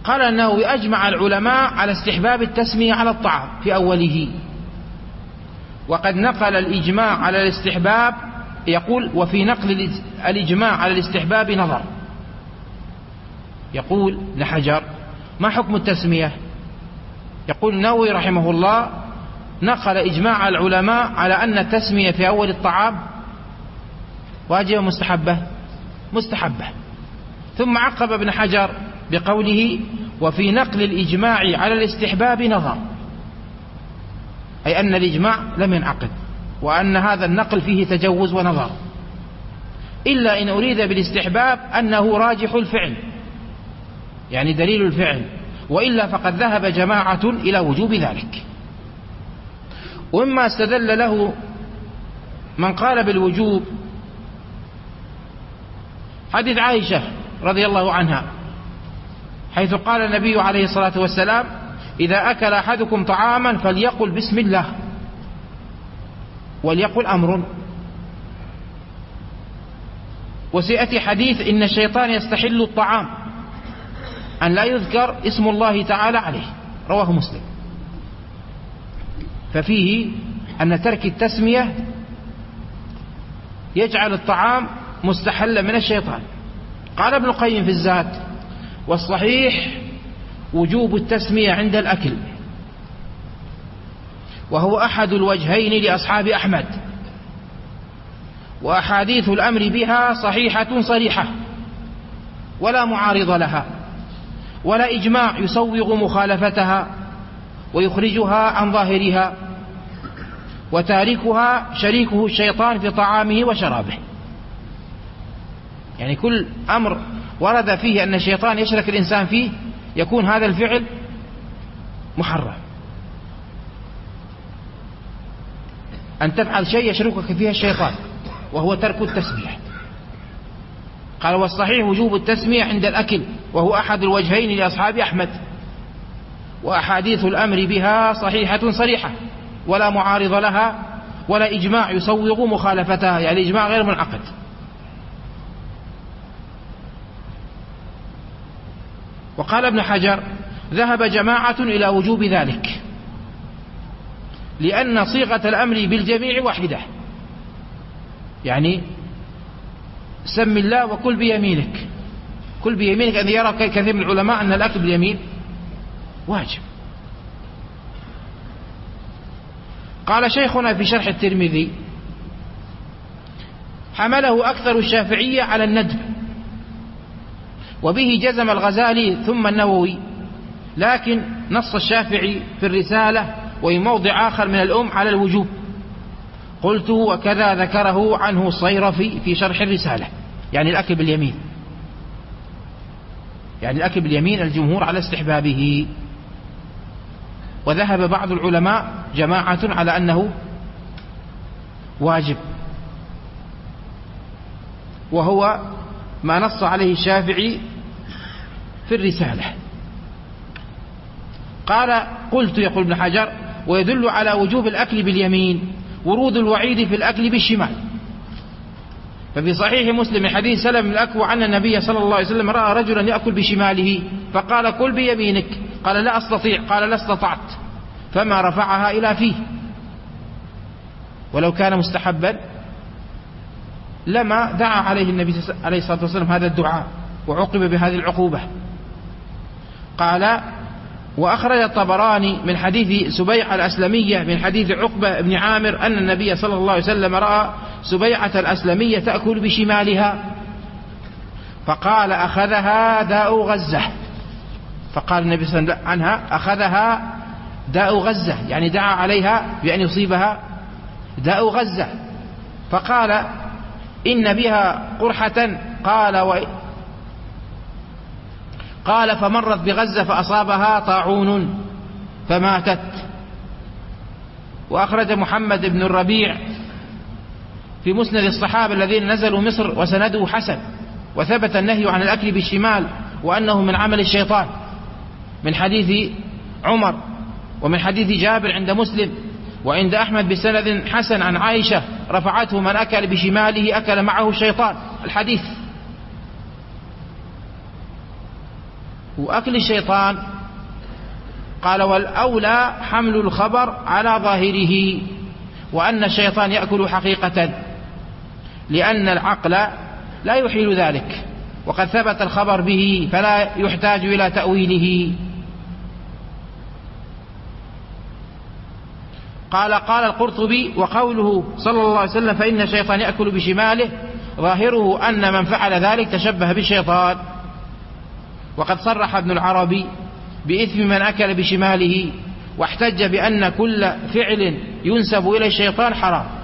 قال أنه أجمع العلماء على استحباب التسمية على الطعام في أوله، وقد نقل الإجماع على الاستحباب، يقول وفي نقل الإجماع على الاستحباب نظر. يقول ابن حجر ما حكم التسمية؟ يقول النووي رحمه الله نقل إجماع العلماء على أن التسمية في أول الطعام واجبة مستحبة. ثم عقب ابن حجر بقوله وفي نقل الإجماع على الاستحباب نظر، أي أن الإجماع لم ينعقد، وأن هذا النقل فيه تجوز ونظر، إلا إن أريد بالاستحباب أنه راجح الفعل، يعني دليل الفعل، وإلا فقد ذهب جماعة إلى وجوب ذلك. ومما استدل له من قال بالوجوب حديث عائشة رضي الله عنها، حيث قال النبي عليه الصلاة والسلام إذا أكل أحدكم طعاما فليقل بسم الله وليقل أمر. وسيأتي حديث إن الشيطان يستحل الطعام أن لا يذكر اسم الله تعالى عليه، رواه مسلم. ففيه أن ترك التسمية يجعل الطعام مستحلا من الشيطان. قال ابن القيم في الزاد والصحيح وجوب التسمية عند الأكل، وهو أحد الوجهين لأصحاب أحمد، وأحاديث الأمر بها صحيحة صريحة ولا معارض لها، ولا إجماع يسوغ مخالفتها ويخرجها عن ظاهرها، وتاركها شريكه الشيطان في طعامه وشرابه. يعني كل أمر ورد فيه أن الشيطان يشرك الإنسان فيه يكون هذا الفعل محرم. أن تفعل شيء يشركك فيه الشيطان وهو ترك التسمية. قال والصحيح وجوب التسمية عند الأكل، وهو أحد الوجهين لأصحاب أحمد، وأحاديث الأمر بها صحيحة صريحة ولا معارض لها، ولا إجماع يسوغ مخالفتها، يعني إجماع غير منعقد. وقال ابن حجر ذهب جماعة إلى وجوب ذلك، لأن صيغة الأمر بالجميع واحدة، يعني سم الله وكل بيمينك، كل بيمينك. أن يرى كثير من العلماء أن الأكل باليمين واجب. قال شيخنا في شرح الترمذي حمله أكثر الشافعية على الندب، وبه جزم الغزالي ثم النووي، لكن نص الشافعي في الرسالة وفي موضع آخر من الأم على الوجوب. قلت وكذا ذكره عنه الصيرفي في شرح الرسالة، يعني الأكل باليمين، يعني الأكل باليمين الجمهور على استحبابه. وذهب بعض العلماء جماعة على أنه واجب، وهو ما نص عليه الشافعي في الرسالة. قال قلت يقول ابن حجر ويدل على وجوب الأكل باليمين ورود الوعيد في الأكل بالشمال. ففي صحيح مسلم من حديث سلم بن الأكوع أن النبي صلى الله عليه وسلم رأى رجلا يأكل بشماله فقال كل بيمينك، قال لا أستطيع، قال لا استطعت، فما رفعها إلى فيه. ولو كان مستحبا لما دعا عليه النبي عليه الصلاة والسلام هذا الدعاء وعقب بهذه العقوبة. قال وأخرج الطبراني من حديث سبيعة الأسلمية من حديث عقبة بن عامر أن النبي صلى الله عليه وسلم رأى سبيعة الأسلمية تأكل بشمالها فقال أخذها داء غزة، فقال النبي صلى الله عليه وسلم عنها أخذها داء غزة، يعني دعا عليها بأن يصيبها داء غزة. فقال إن بها قرحة، قال فمرت بغزة فأصابها طاعون فماتت. وأخرج محمد بن الربيع في مسند الصحابة الذين نزلوا مصر وسنده حسن، وثبت النهي عن الأكل بالشمال وأنه من عمل الشيطان، من حديث عمر ومن حديث جابر عند مسلم وعند أحمد بسند حسن عن عائشة رفعته من أكل بشماله أكل معه الشيطان، الحديث. وأكل الشيطان. قال والأولى حمل الخبر على ظاهره، وأن الشيطان يأكل حقيقة، لأن العقل لا يحيل ذلك، وقد ثبت الخبر به فلا يحتاج إلى تأويله. قال القرطبي: وقوله صلى الله عليه وسلم فإن الشيطان يأكل بشماله ظاهره أن من فعل ذلك تشبه بالشيطان. وقد صرح ابن العربي بإثم من أكل بشماله، واحتج بأن كل فعل ينسب إلى الشيطان حرام.